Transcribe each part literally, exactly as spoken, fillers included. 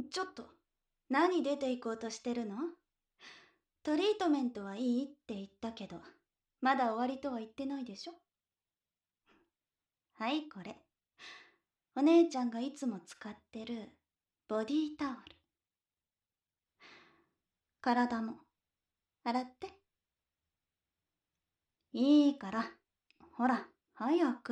ちょっと、何出て行こうとしてるの？トリートメントはいいって言ったけど、まだ終わりとは言ってないでしょ？はい、これ。お姉ちゃんがいつも使ってるボディータオル。体も洗って。いいから、ほら、早く。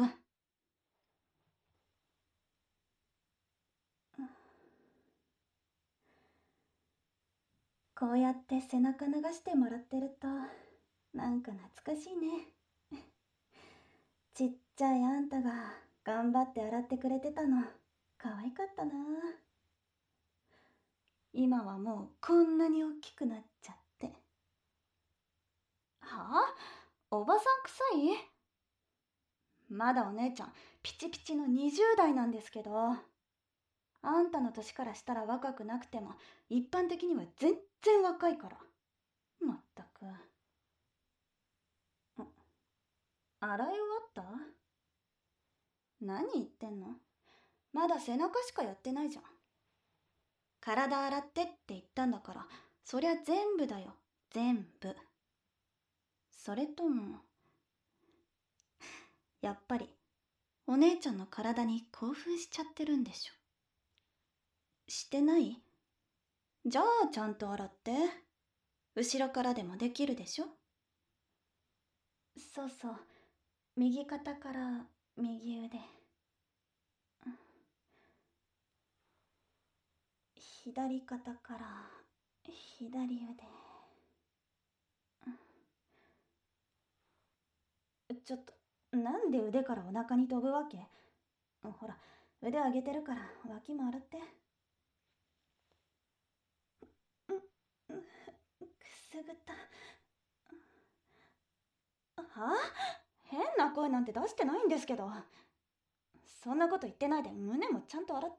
こうやって背中流してもらってると、なんか懐かしいね。ちっちゃいあんたが頑張って洗ってくれてたの、可愛かったな。今はもうこんなに大きくなっちゃって。はあ？おばさん臭い？まだお姉ちゃんピチピチのにじゅう代なんですけど。あんたの年からしたら若くなくても一般的には全然若いから。まったく。洗い終わった？何言ってんの？まだ背中しかやってないじゃん。体洗ってって言ったんだから、そりゃ全部だよ、全部。それとも、やっぱりお姉ちゃんの体に興奮しちゃってるんでしょ？してない？じゃあちゃんと洗って。後ろからでもできるでしょ？そうそう、右肩から右腕、左肩から左腕。ちょっと、なんで腕からお腹に飛ぶわけ？ほら、腕上げてるから脇も洗って。くすぐった。はあ？変な声なんて出してないんですけど。そんなこと言ってないで胸もちゃんと洗って。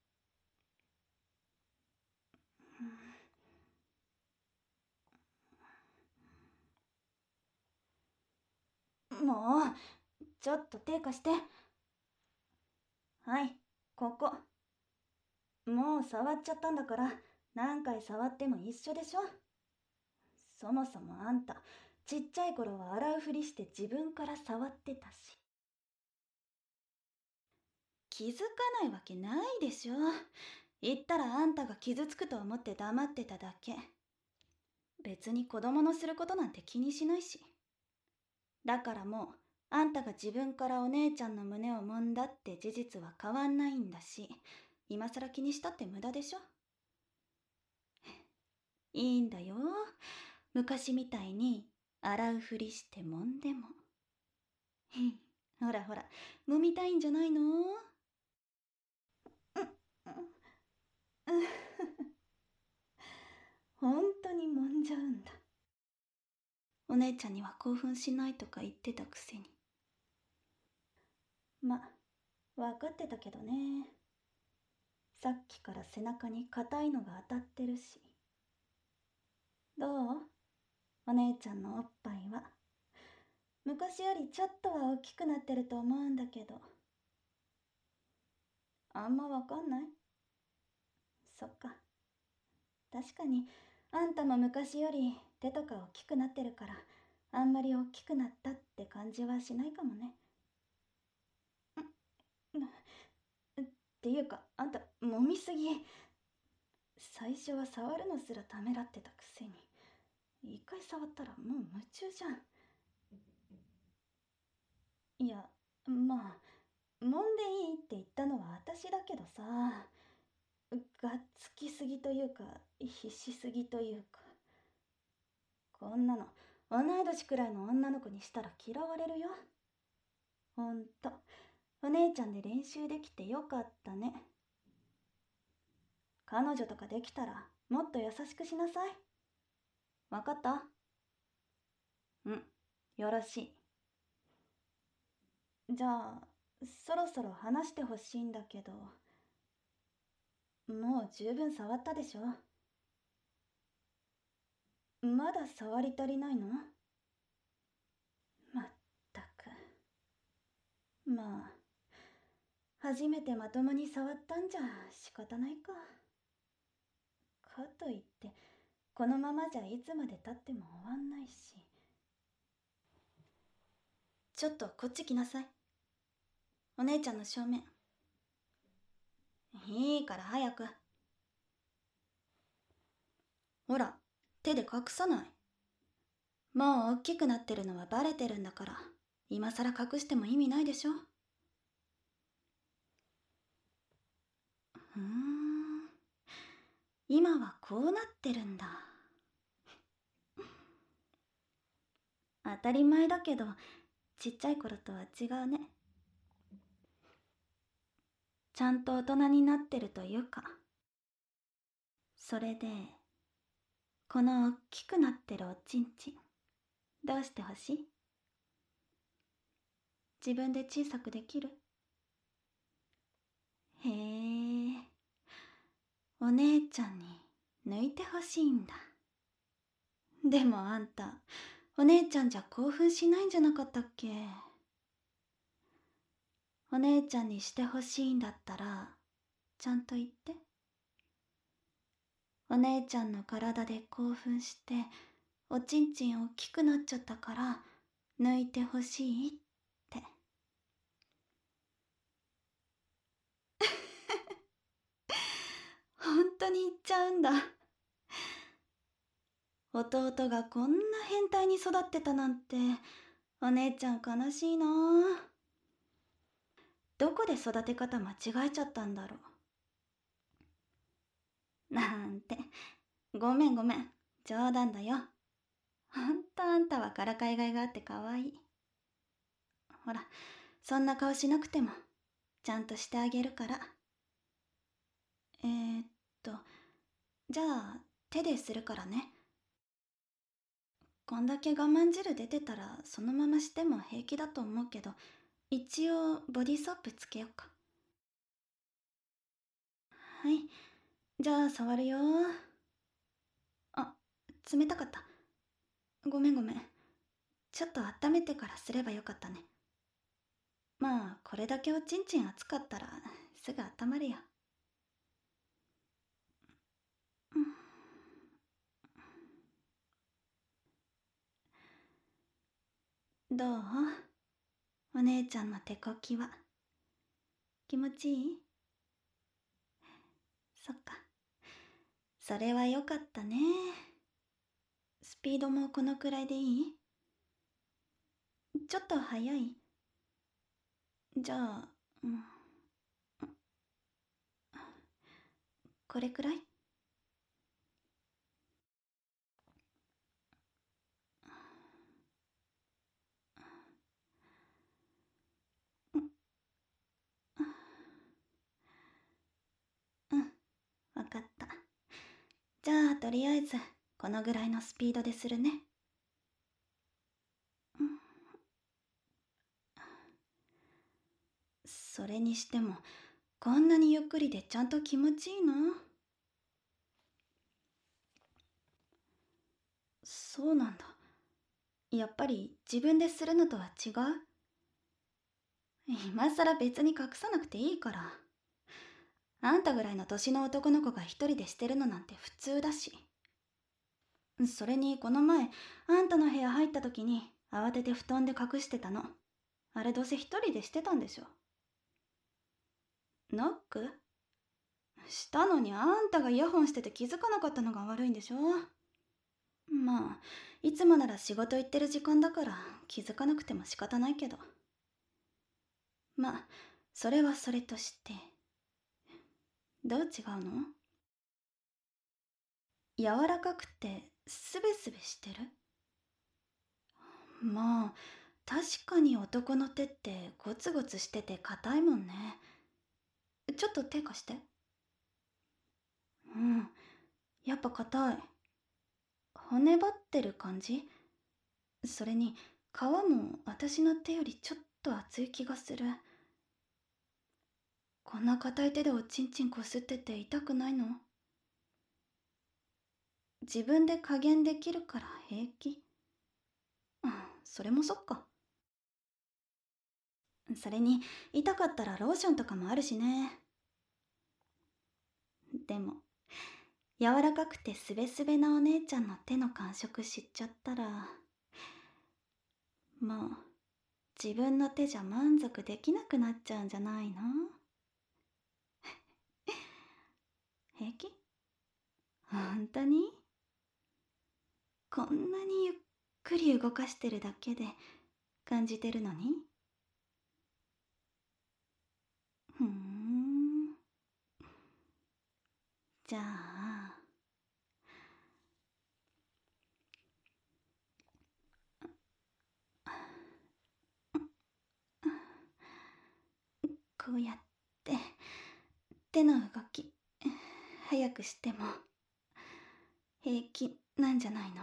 もう、ちょっと手貸して。はい、ここ。もう触っちゃったんだから、何回触っても一緒でしょ。そもそもあんた、ちっちゃい頃は洗うふりして自分から触ってたし。気づかないわけないでしょ。言ったらあんたが傷つくと思って黙ってただけ。別に子供のすることなんて気にしないし。だからもう、あんたが自分からお姉ちゃんの胸を揉んだって事実は変わんないんだし、今更気にしたって無駄でしょ。いいんだよ。昔みたいに洗うふりして揉んでも。ほらほら、揉みたいんじゃないの？本当に揉んじゃうんだ。お姉ちゃんには興奮しないとか言ってたくせに。ま、分かってたけどね。さっきから背中に硬いのが当たってるし。どう？お姉ちゃんのおっぱいは。昔よりちょっとは大きくなってると思うんだけど。あんまわかんない？そっか。確かに、あんたも昔より手とか大きくなってるから、あんまり大きくなったって感じはしないかもね。っていうか、あんた、揉みすぎ。最初は触るのすらためらってたくせに。一回触ったらもう夢中じゃん。いや、まあ、揉んでいいって言ったのは私だけどさ、がっつきすぎというか、必死すぎというか。こんなの、同い年くらいの女の子にしたら嫌われるよ。ほんと、お姉ちゃんで練習できてよかったね。彼女とかできたら、もっと優しくしなさい。わかった？うん、よろしい。じゃあ、そろそろ話してほしいんだけど、もう十分触ったでしょ？まだ触り足りないの？まったく。まあ、初めてまともに触ったんじゃ仕方ないか。 かといってこのままじゃいつまでたっても終わんないし。ちょっとこっち来なさい。お姉ちゃんの正面。いいから早く。ほら、手で隠さない。もう大きくなってるのはバレてるんだから、今さら隠しても意味ないでしょ。ふーん、今はこうなってるんだ。当たり前だけど、ちっちゃい頃とは違うね。ちゃんと大人になってるというか。それで、この大きくなってるおちんちん、どうしてほしい？自分で小さくできる？へえ、お姉ちゃんに抜いてほしいんだ。でもあんた、お姉ちゃんじゃ興奮しないんじゃなかったっけ？お姉ちゃんにしてほしいんだったら、ちゃんと言って。お姉ちゃんの体で興奮して、おちんちん大きくなっちゃったから、抜いてほしいって。本当に言っちゃうんだ。弟がこんな変態に育ってたなんて、お姉ちゃん悲しいな。どこで育て方間違えちゃったんだろう。なんて、ごめんごめん、冗談だよ。ほんとあんたはからかいがいがあってかわいい。ほら、そんな顔しなくても、ちゃんとしてあげるから。えー、っと、じゃあ、手でするからね。こんだけ我慢汁出てたら、そのまましても平気だと思うけど、一応、ボディーソープつけようか。はい。じゃあ、触るよ。あ、冷たかった。ごめんごめん。ちょっと温めてからすればよかったね。まあ、これだけおちんちん熱かったら、すぐ温まるよ。うん、どう？お姉ちゃんの手こきは。気持ちいい？そっか。それはよかったね。スピードもこのくらいでいい？ちょっと早い？じゃあ、うん、これくらい？うん、うん、わかった。じゃあ、とりあえず、このぐらいのスピードでするね。うん、それにしても、こんなにゆっくりでちゃんと気持ちいいの？そうなんだ。やっぱり自分でするのとは違う？今さら別に隠さなくていいから。あんたぐらいの年の男の子が一人でしてるのなんて普通だし。それにこの前、あんたの部屋入った時に慌てて布団で隠してたの。あれどうせ一人でしてたんでしょ。ノックしたのにあんたがイヤホンしてて気づかなかったのが悪いんでしょ。まあ、いつもなら仕事行ってる時間だから気づかなくても仕方ないけど。まあ、それはそれとして。どう違うの？柔らかくてスベスベしてる？まあ、確かに男の手ってゴツゴツしてて硬いもんね。ちょっと手貸して。うん、やっぱ硬い。骨張ってる感じ？それに皮も私の手よりちょっと厚い気がする。こんな硬い手でおちんちんこすってて痛くないの？自分で加減できるから平気。うん、それもそっか。それに痛かったらローションとかもあるしね。でも柔らかくてすべすべなお姉ちゃんの手の感触知っちゃったら、もう自分の手じゃ満足できなくなっちゃうんじゃないの？平気？本当に？こんなにゆっくり動かしてるだけで感じてるのに？ふーん。じゃあ、こうやって手の動き早くしても平気なんじゃないの？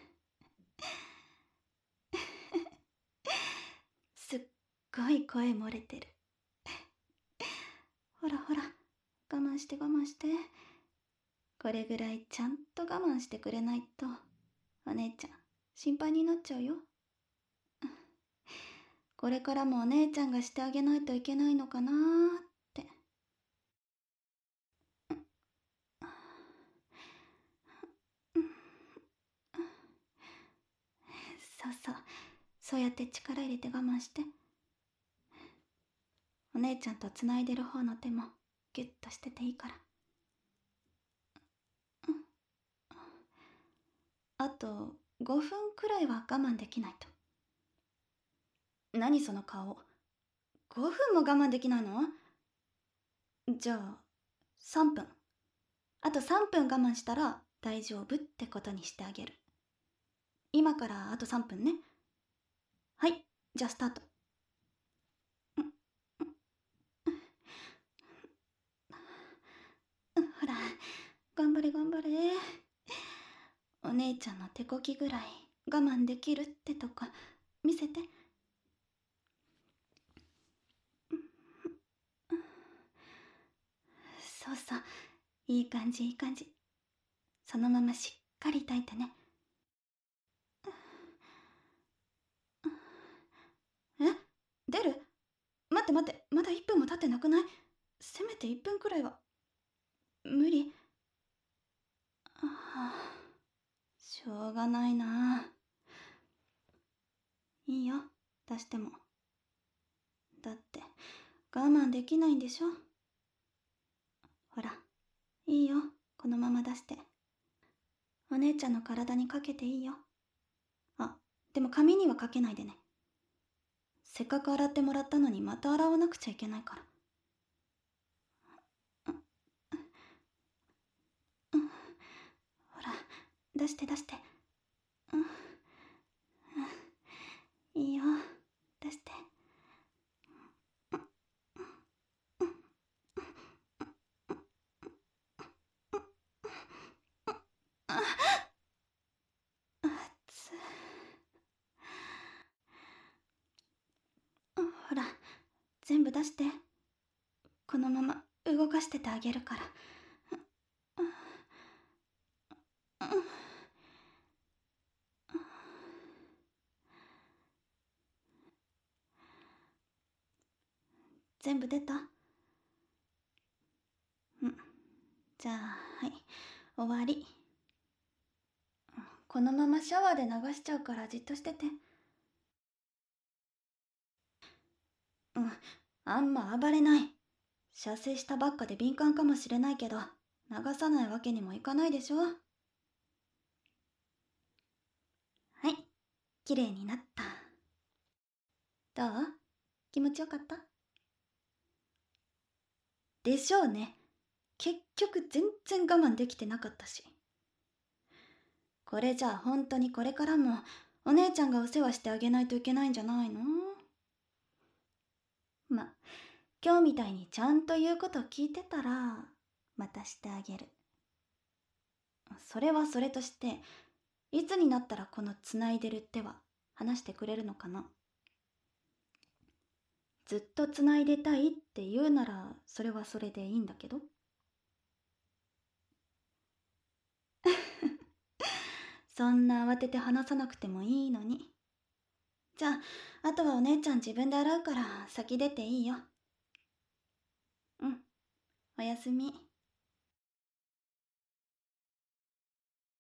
すっごい声漏れてる。ほらほら、我慢して我慢して。これぐらいちゃんと我慢してくれないとお姉ちゃん心配になっちゃうよ。これからもお姉ちゃんがしてあげないといけないのかなーって。そうそう、そうやって力入れて我慢して。お姉ちゃんとつないでる方の手もギュッとしてていいから。あとごふんくらいは我慢できないと。何その顔。ごふんも我慢できないの？じゃあさんぷん。あとさんぷん我慢したら大丈夫ってことにしてあげる。今からあとさんぷんね。はい、じゃあスタート。ほら、頑張れ頑張れ。お姉ちゃんの手こきぐらい我慢できるってとこ見せて。そうそう、いい感じいい感じ。そのまましっかり耐えてね。え、出る？待って待って、まだいっぷんも経ってなくない？せめていっぷんくらいは。無理。ああ、しょうがないな。いいよ、出しても。だって我慢できないんでしょ。ほら、いいよ、このまま出して。お姉ちゃんの体にかけていいよ。あ、でも髪にはかけないでね。せっかく洗ってもらったのにまた洗わなくちゃいけないから。うん、ほら、出して出して。うん、うん、いいよ、出して。あ、あつ。ほら、全部出して。このまま動かしててあげるから。全部出た？うん。じゃあ、はい、終わり。このままシャワーで流しちゃうからじっとしてて。うん、あんま暴れない。射精したばっかで敏感かもしれないけど、流さないわけにもいかないでしょ。はい、綺麗になった。どう？気持ちよかった？でしょうね。結局全然我慢できてなかったし。これじゃあ本当にこれからもお姉ちゃんがお世話してあげないといけないんじゃないの？ま、今日みたいにちゃんと言うこと聞いてたらまたしてあげる。それはそれとして、いつになったらこのつないでる手は話してくれるのかな？ずっとつないでたいって言うならそれはそれでいいんだけど。そんな慌てて話さなくてもいいのに。じゃあ、あとはお姉ちゃん自分で洗うから先出ていいよ。うん、おやすみ。